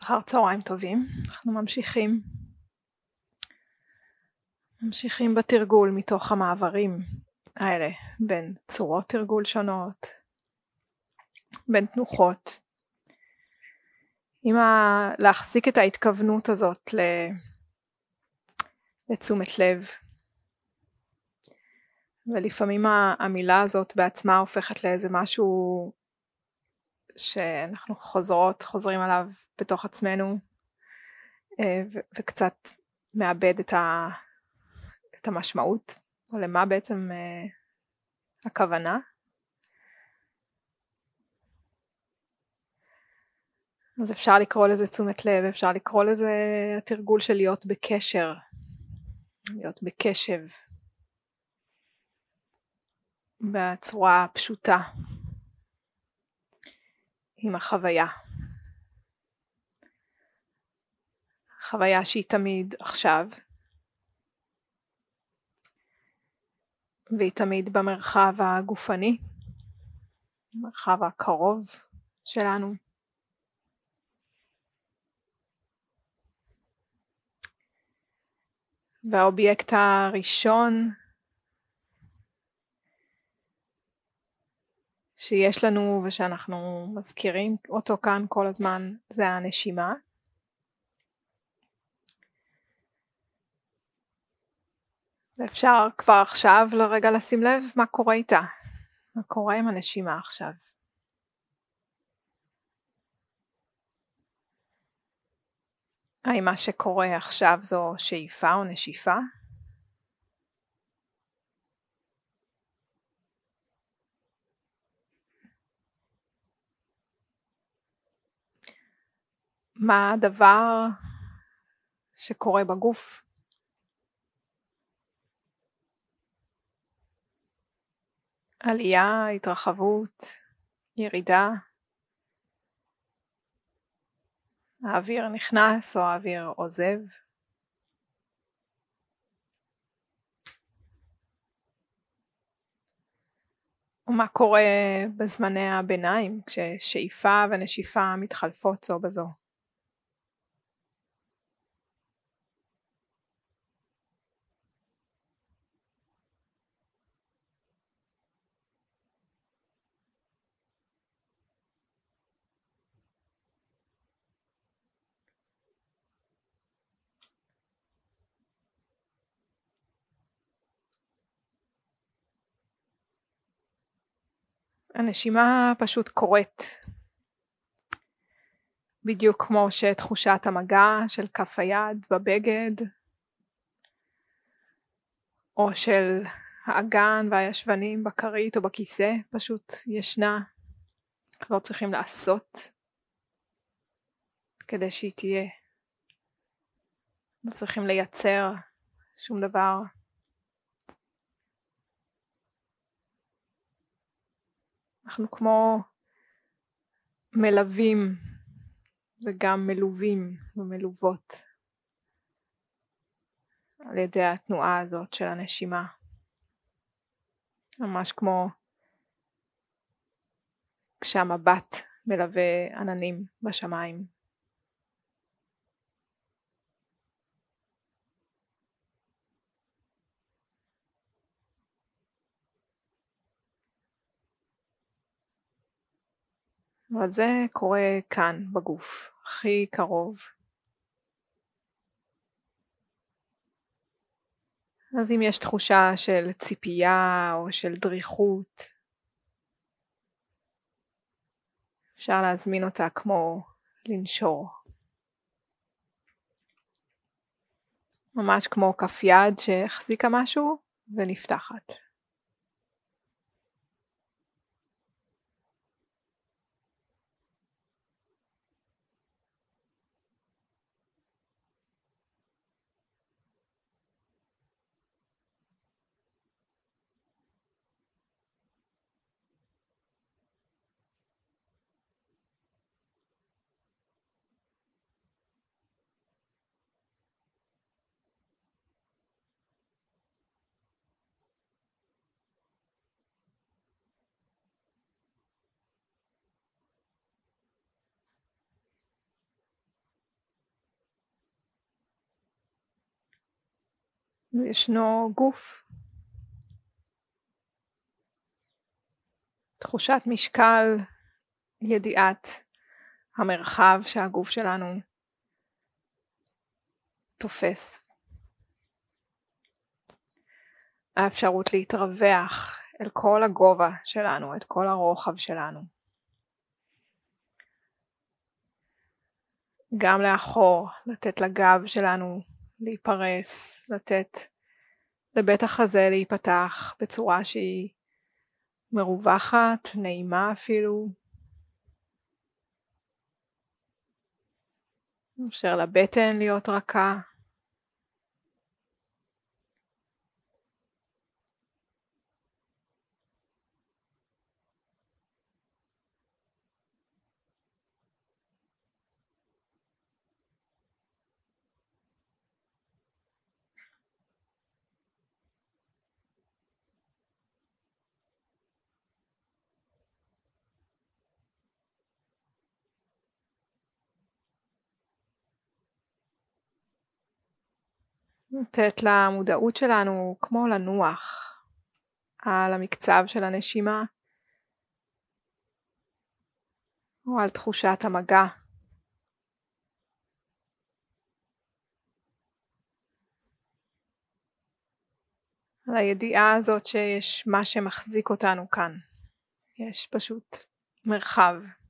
אחר צהריים טובים, אנחנו ממשיכים בתרגול מתוך המעברים האלה בין צורות תרגול שונות, בין תנוחות, להחזיק את ההתכוונות הזאת לתשומת לב, ולפעמים המילה הזאת בעצמה הופכת לאיזה משהו שאנחנו חוזרים עליו בתוך עצמנו, וקצת מאבד את המשמעות, או למה בעצם הכוונה. אז אפשר לקרוא לזה תשומת לב, אפשר לקרוא לזה התרגול של להיות בקשר, להיות בקשב, בצורה הפשוטה, עם החוויה. חוויה שהיא תמיד עכשיו, והיא תמיד במרחב הגופני, במרחב הקרוב שלנו. והאובייקט הראשון שיש לנו ושאנחנו מזכירים אותו כאן כל הזמן זה הנשימה. ואפשר כבר עכשיו לרגע לשים לב מה קורה איתה, מה קורה עם הנשימה עכשיו. האם מה שקורה עכשיו זו שאיפה או נשיפה? מה הדבר שקורה בגוף? עלייה, התרחבות, ירידה. האוויר נכנס או האוויר עוזב. ומה קורה בזמני הביניים כששאיפה ונשיפה מתחלפות זו בזו? הנשימה פשוט קורית, בדיוק כמו שתחושת המגע של כף היד בבגד, או של האגן והישבנים בכרית או בכיסא, פשוט ישנה, לא צריכים לעשות כדי שהיא תהיה, לא צריכים לייצר שום דבר. אנחנו כמו מלווים וגם מלווים ומלוות על ידי התנועה הזאת של הנשימה. ממש כמו כשהמבט מלווה עננים בשמיים. אבל זה קורה כאן בגוף, הכי קרוב. אז אם יש תחושה של ציפייה או של דריכות, אפשר להזמין אותה כמו לנשור. ממש כמו כף יד שהחזיקה משהו ונפתחת. וישנו גוף. תחושת משקל, ידיעת המרחב שהגוף שלנו תופס. האפשרות להתרווח אל כל הגובה שלנו, את כל הרוחב שלנו. גם לאחור, לתת לגב שלנו להיפרס, לתת לבית החזה להיפתח בצורה שהיא מרווחת, נעימה אפילו. אפשר לבטן להיות רכה. לתת למודעות שלנו כמו לנוח על המקצב של הנשימה או על תחושת המגע. על הידיעה הזאת שיש מה שמחזיק אותנו כאן. יש פשוט מרחב.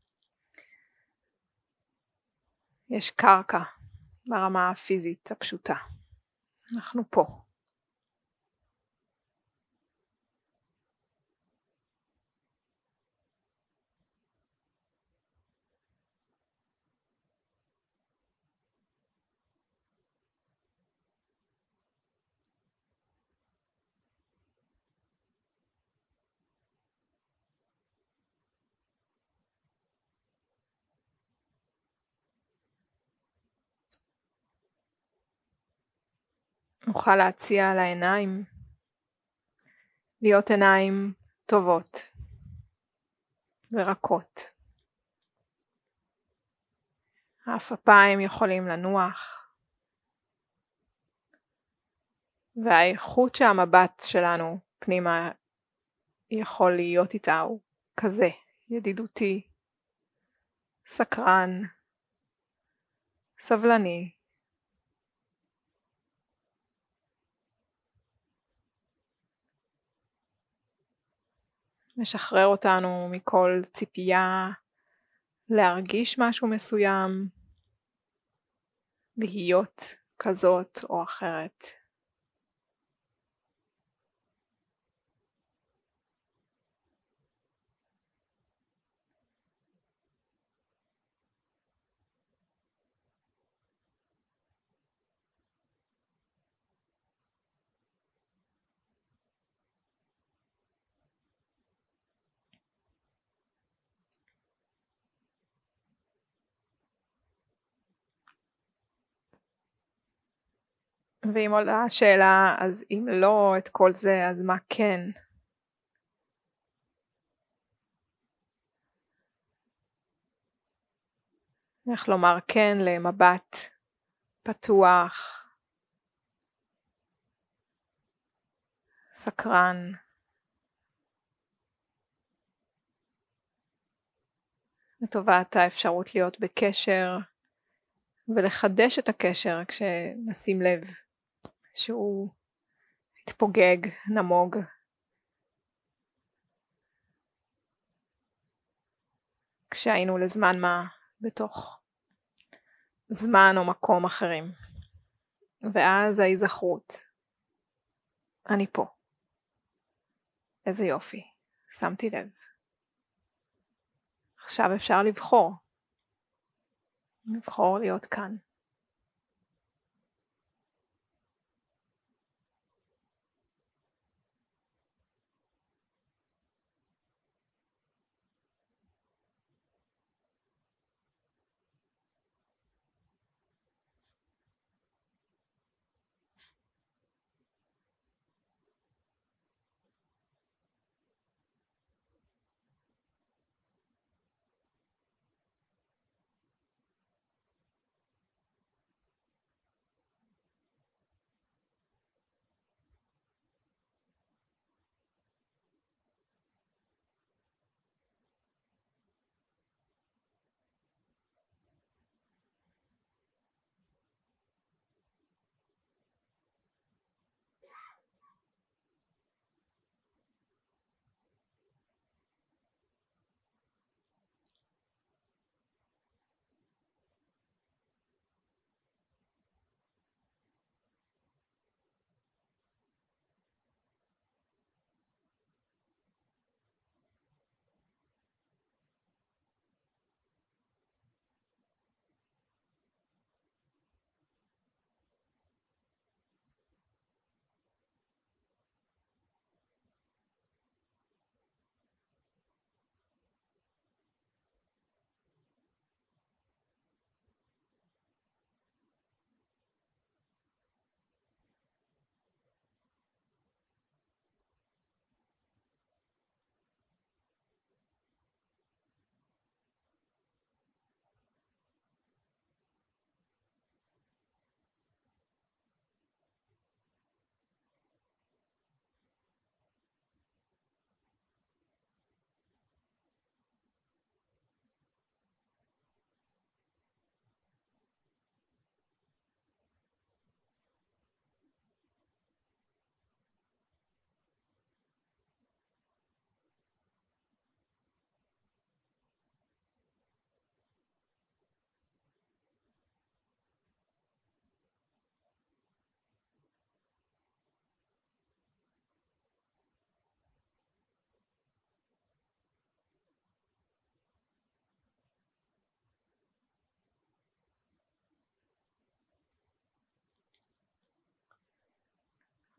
יש קרקע ברמה הפיזית הפשוטה. אנחנו פה. נוכל להציע לעיניים להיות עיניים טובות ורקות. האפיים יכולים לנוח, והאיכות שהמבט שלנו פנימה יכול להיות איתה הוא כזה, ידידותי, סקרן, סבלני. משחרר אותנו מכל ציפייה להרגיש משהו מסוים, להיות כזאת או אחרת. ואם עולה השאלה, אז אם לא את כל זה, אז מה כן? איך לומר כן למבט פתוח, סקרן, לטובת האפשרות להיות בקשר ולחדש את הקשר כשנשים לב שהוא התפוגג, נמוג. כשהיינו לזמן מה בתוך זמן או מקום אחרים. ואז ההיזכרות. אני פה. איזה יופי. שמתי לב. עכשיו אפשר לבחור. לבחור להיות כאן.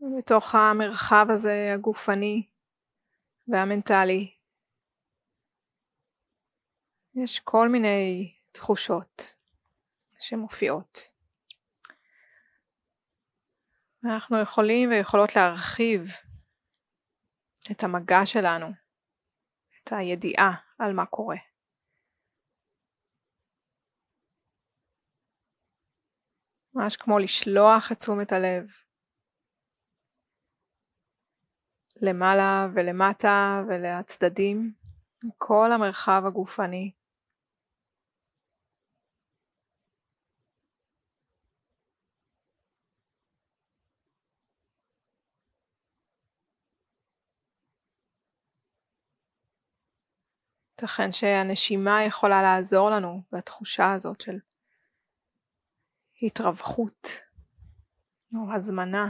בתוך המרחב הזה הגופני והמנטלי יש כל מיני תחושות שמופיעות. אנחנו יכולים ויכולות להרחיב את המגע שלנו, את הידיעה על מה קורה. ממש כמו לשלוח את תשומת הלב למעלה ולמטה ולצדדים, כל המרחב הגופני. ייתכן שהנשימה יכולה לעזור לנו בתחושה הזאת של התרווחות או הזמנה.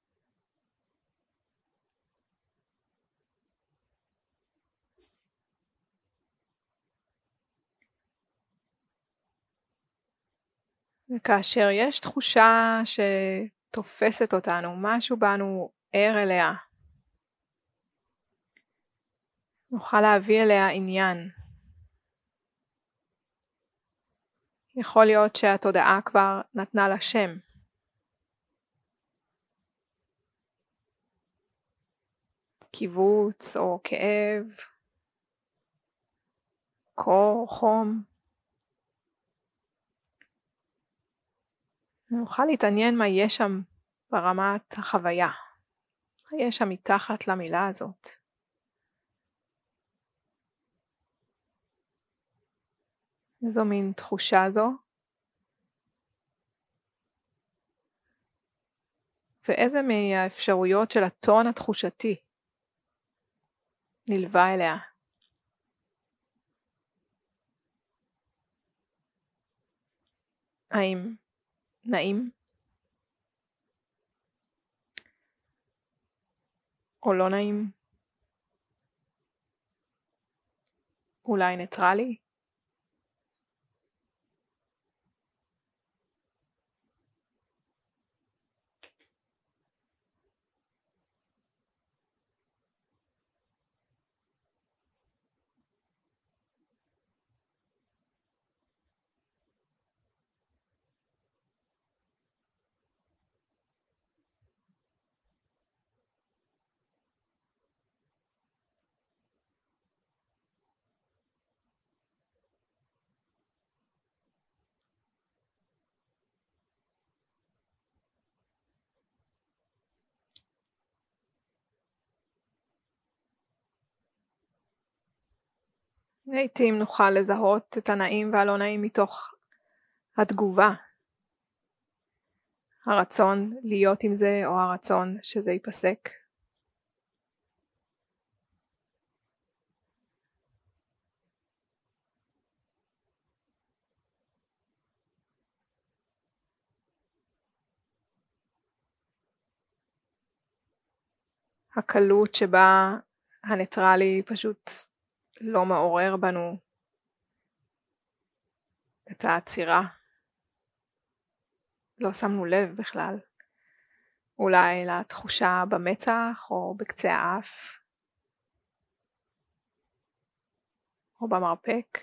וכאשר יש תחושה שתופסת אותנו, משהו בנו ער אליה, נוכל להביא אליה עניין. יכול להיות שהתודעה כבר נתנה לה שם. קיבוץ או כאב, קור, חום. נוכל להתעניין מה יש שם ברמת החוויה. מה יש שם מתחת למילה הזאת. איזו מין תחושה זו. ואיזה מהאפשרויות של הטון התחושתי נלווה אליה. האם נעים או לא נעים? אולי ניטרלי? לעתים נוכל לזהות את הנעים והלא נעים מתוך התגובה. הרצון להיות עם זה או הרצון שזה ייפסק. הקלות שבה הניטרלי פשוט לא מעורר בנו את העצירה. לא שמנו לב בכלל. אולי לתחושה במצח או בקצה האף או במרפק.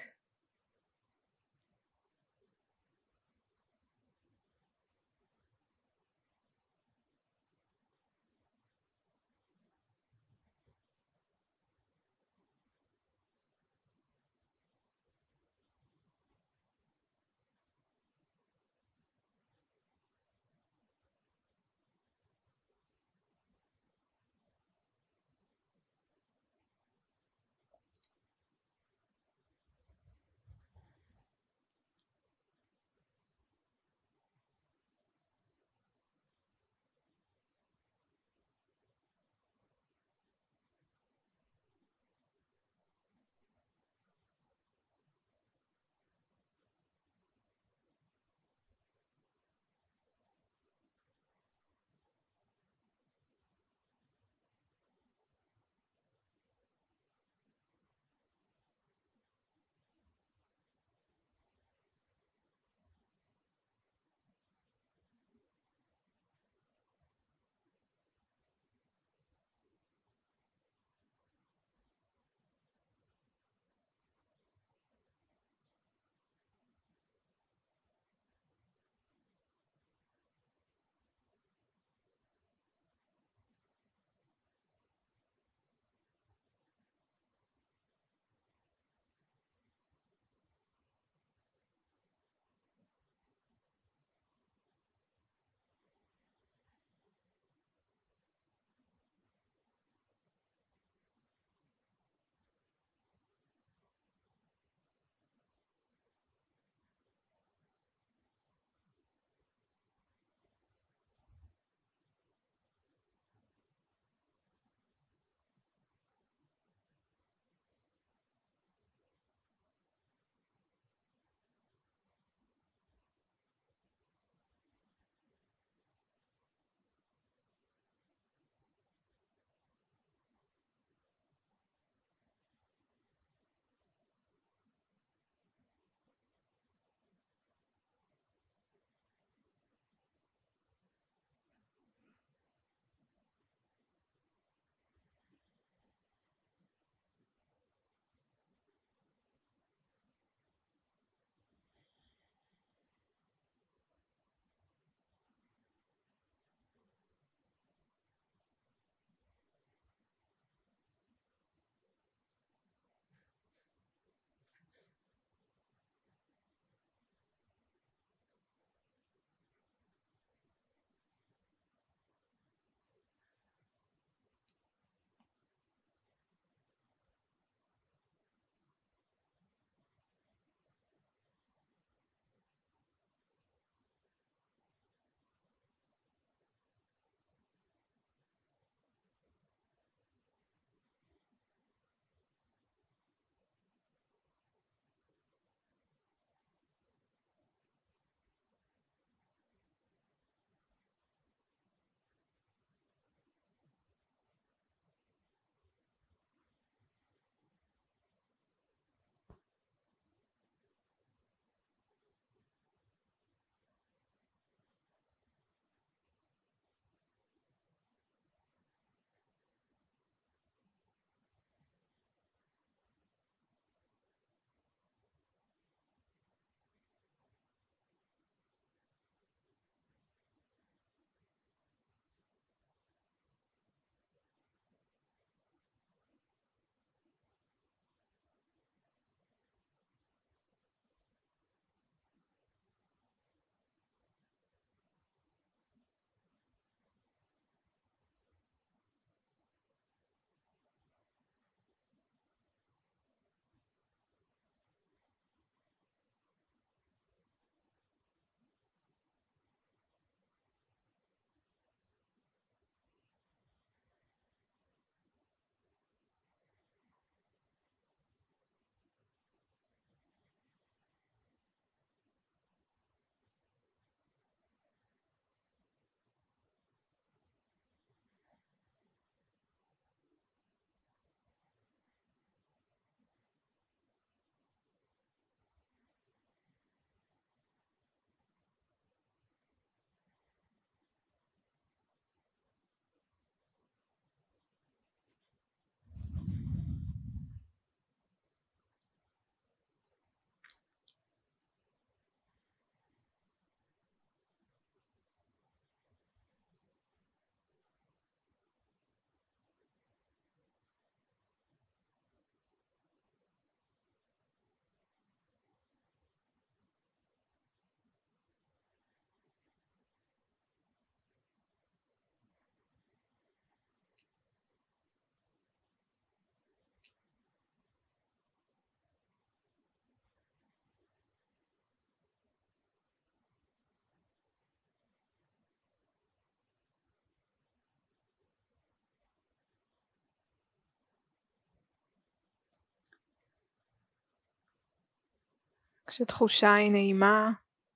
כשתחושה היא נעימה,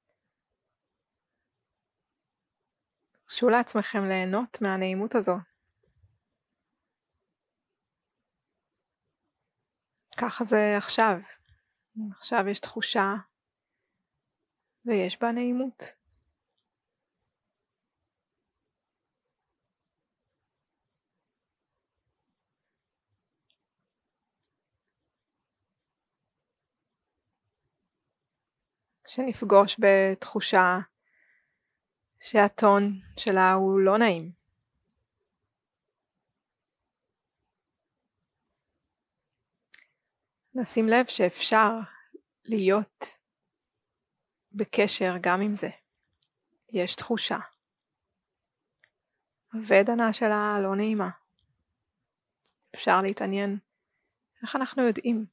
תרשו לעצמכם ליהנות מהנעימות הזו. ככה זה עכשיו. עכשיו יש תחושה ויש בה נעימות. כשנפגוש בתחושה שהטון שלה הוא לא נעים, נשים לב שאפשר להיות בקשר גם עם זה. יש תחושה. הוודנה שלה לא נעימה. אפשר להתעניין איך אנחנו יודעים.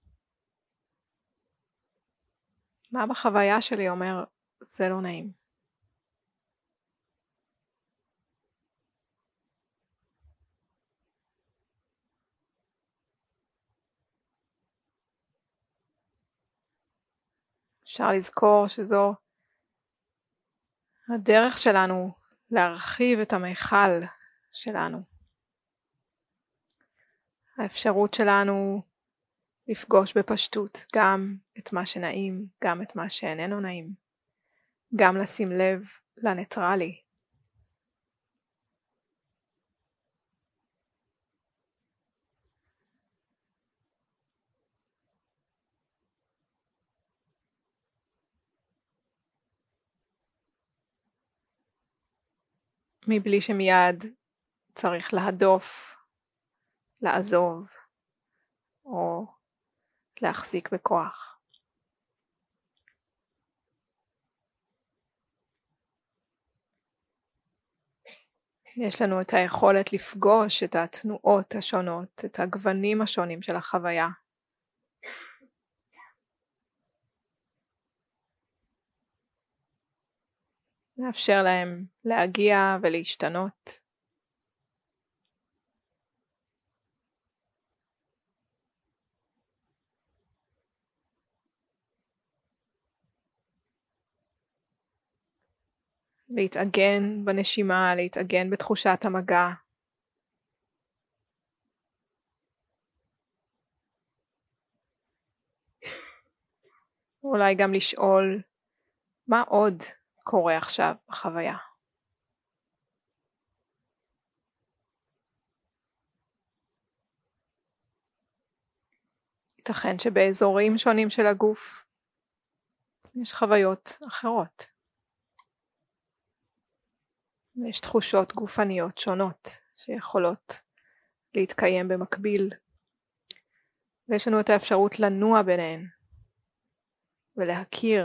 מה בחוויה שלי אומר זה לא נעים. אפשר לזכור שזו הדרך שלנו להרחיב את המיכל שלנו. האפשרות שלנו לפגוש בפשטות גם את מה שנעים, גם את מה שאיננו נעים. גם לשים לב לניטרלי. מבלי שמיד צריך להדוף, לעזוב, או להחזיק בכוח. יש לנו את היכולת לפגוש את התנועות השונות, את הגוונים השונים של החוויה. לאפשר להם להגיע ולהשתנות. להתאגן בנשימה, להתאגן בתחושת המגע. אולי גם לשאול מה עוד קורה עכשיו בחוויה. ייתכן שבאזורים שונים של הגוף יש חוויות אחרות. יש תחושות גופניות שונות שיכולות להתקיים במקביל. ויש לנו את האפשרות לנוע ביניהן ולהכיר.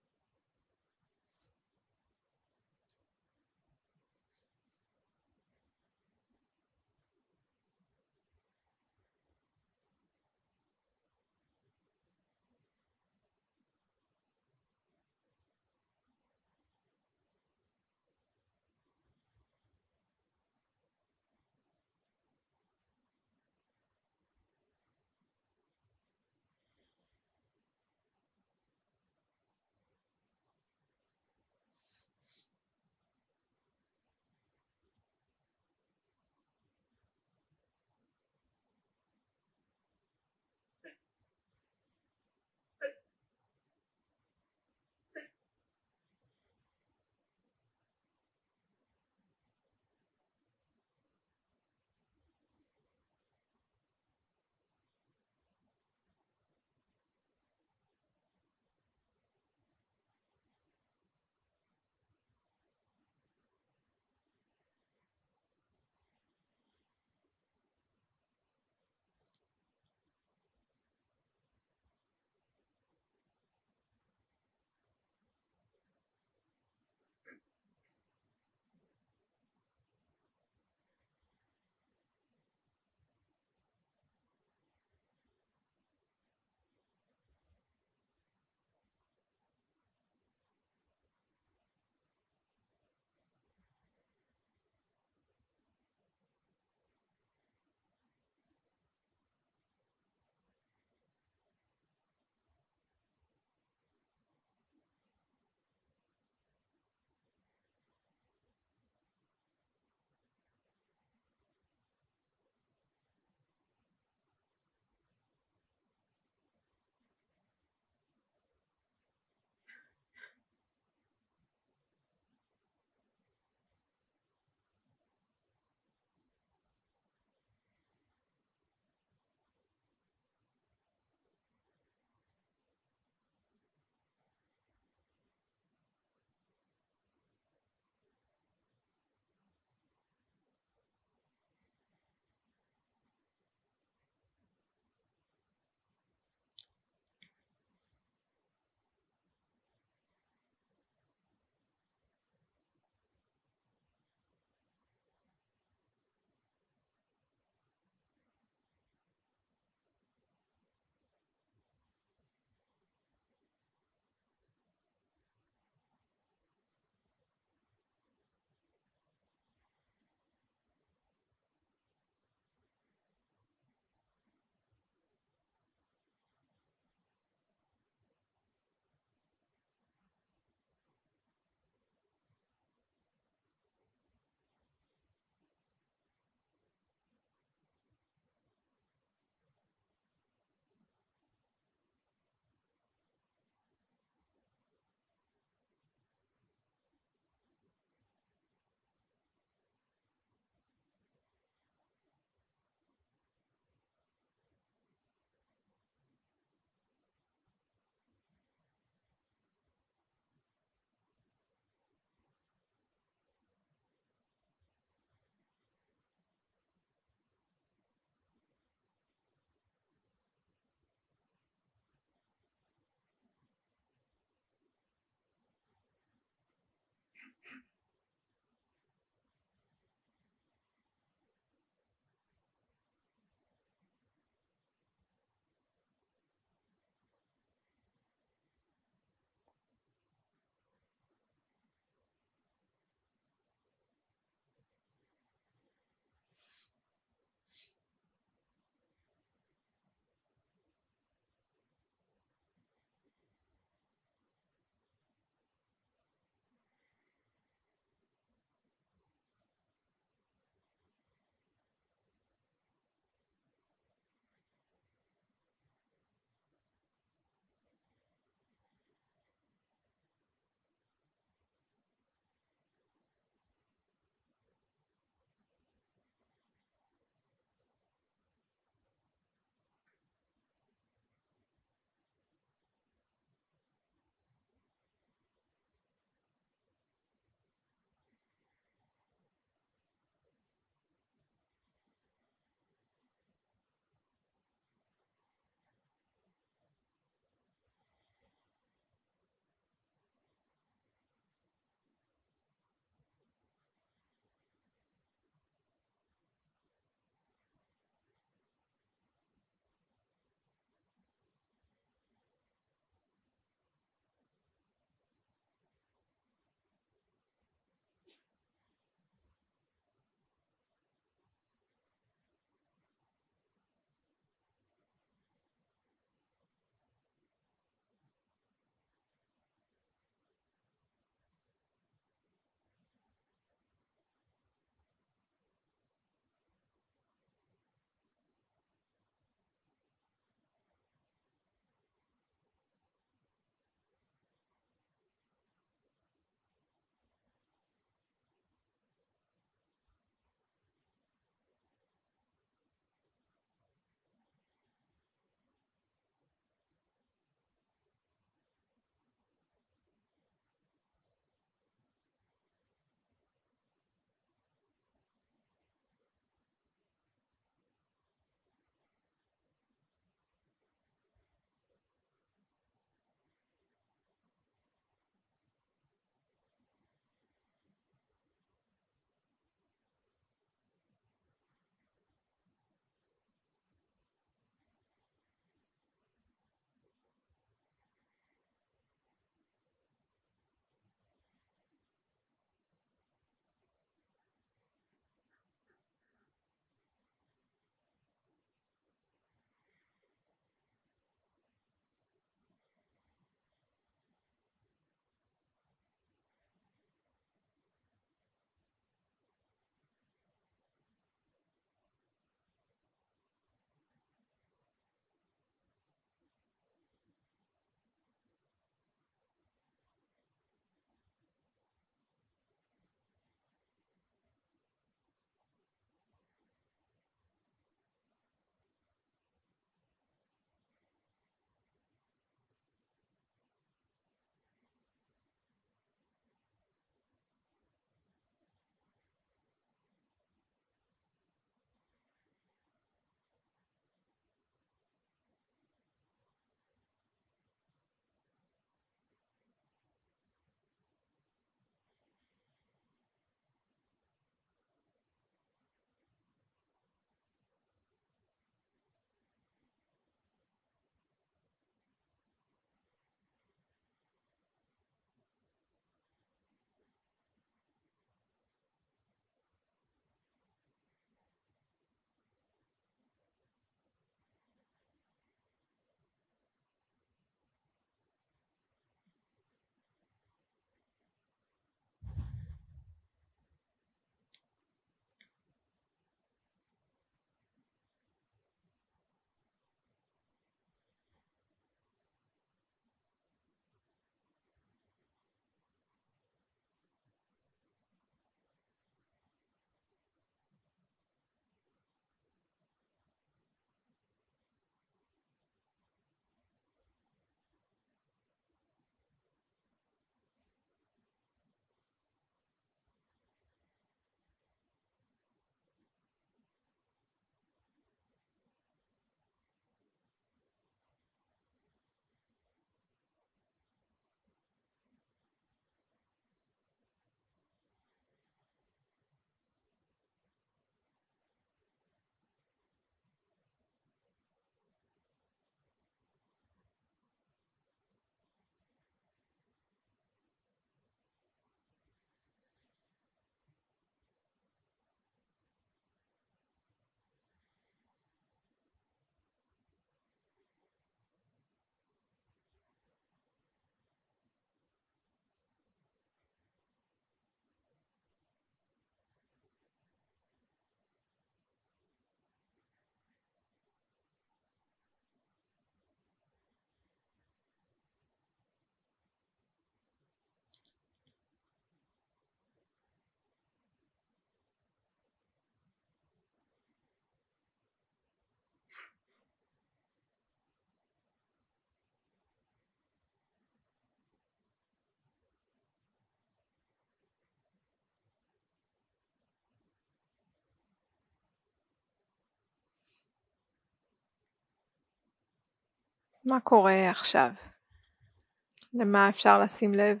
מה קורה עכשיו? למה אפשר לשים לב?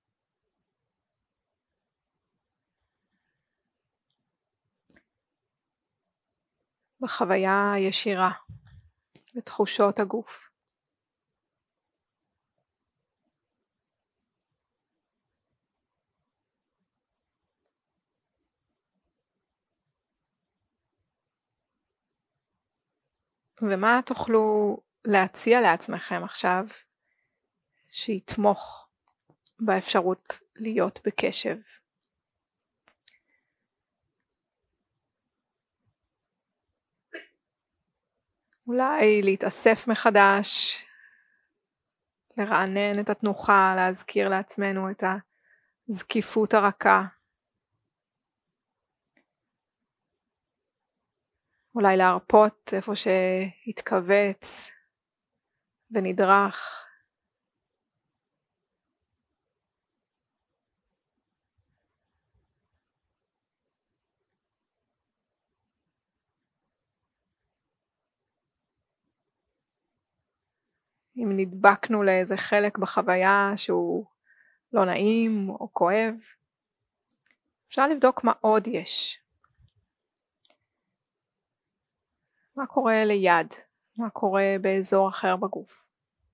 בחוויה ישירה, בתחושות הגוף. ומה תוכלו להציע לעצמכם עכשיו שיתמוך באפשרות להיות בקשב? אולי להתאסף מחדש, לרענן את התנוחה, להזכיר לעצמנו את הזקיפות הרכה. אולי להרפות איפה שהתכווץ ונדרך. אם נדבקנו לאיזה חלק בחוויה שהוא לא נעים או כואב, אפשר לבדוק מה עוד יש. מה קורה ליד? מה קורה באזור אחר בגוף?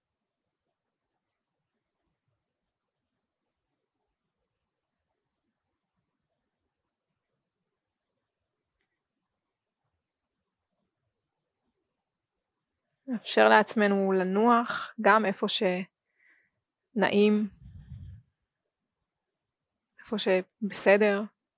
נאפשר לעצמנו לנוח גם איפה שנעים, איפה שבסדר.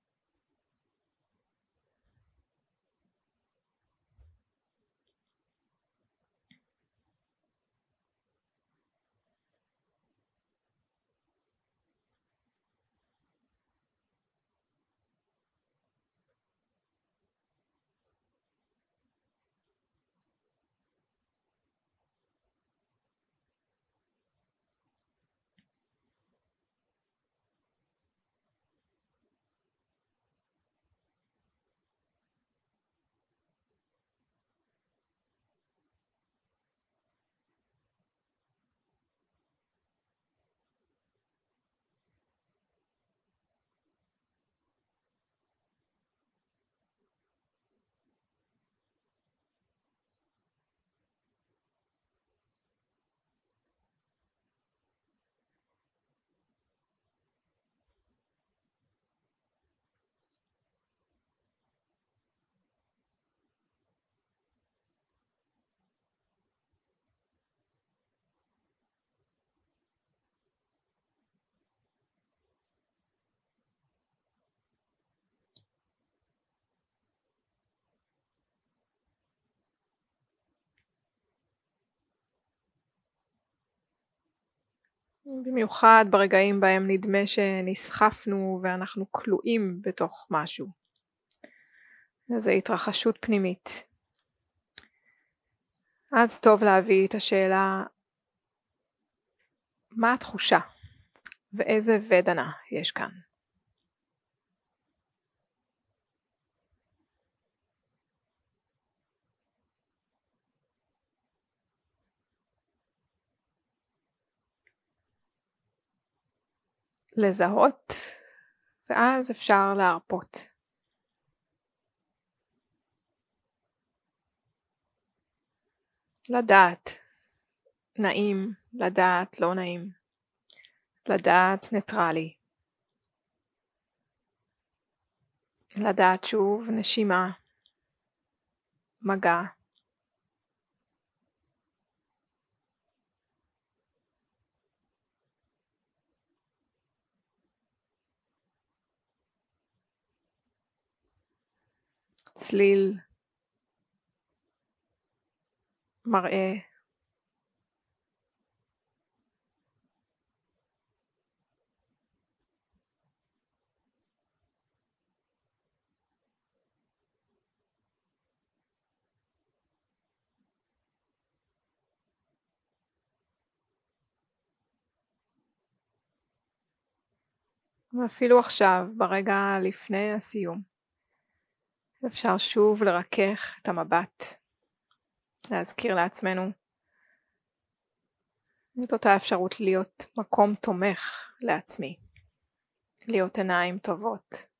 במיוחד ברגעים בהם נדמה שנסחפנו ואנחנו כלואים בתוך משהו. איזו התרחשות פנימית. אז טוב להביא את השאלה, מה התחושה ואיזה ודנה יש כאן? לזהות, ואז אפשר להרפות. לדעת, נעים, לדעת, לא נעים. לדעת, ניטרלי. לדעת שוב, נשימה, מגע. צליל, מראה, ואפילו עכשיו, ברגע לפני הסיום, אפשר שוב לרכך את המבט, להזכיר לעצמנו את אותה אפשרות להיות מקום תומך לעצמי. להיות עיניים טובות.